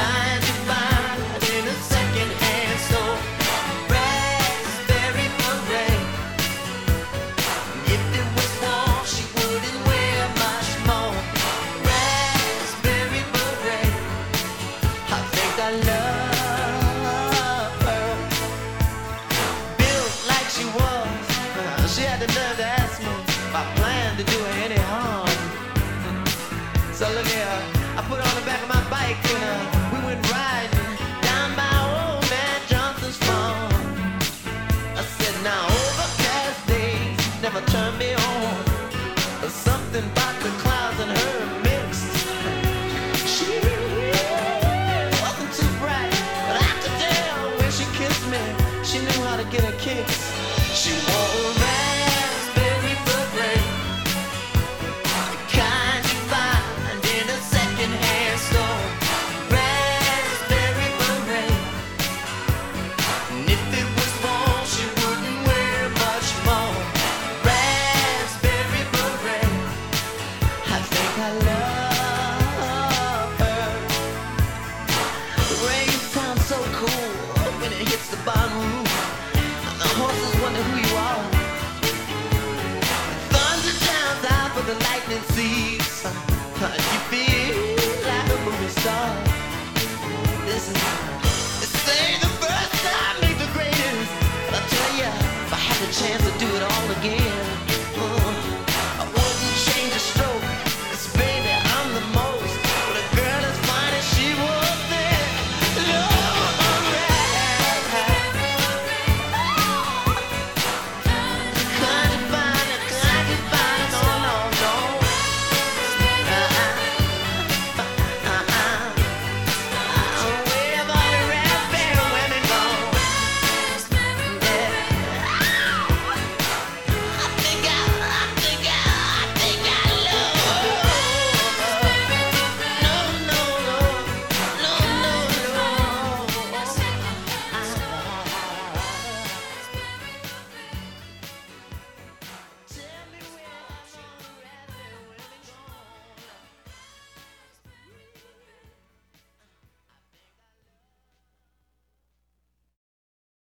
kind you find in a second-hand store. Raspberry beret. If it was warm, she wouldn't wear much more. Raspberry beret. I think I love her. Built like she was, she had the nerve to ask me if I planned to do her any harm. So look here, I put her on the back of my bike and we went riding down by old man Johnson's farm. I said, now overcast days never turn me on. There's something about the clouds and her mixed. She wasn't too bright, but I could tell when she kissed me, she knew how to get her kicks. She wore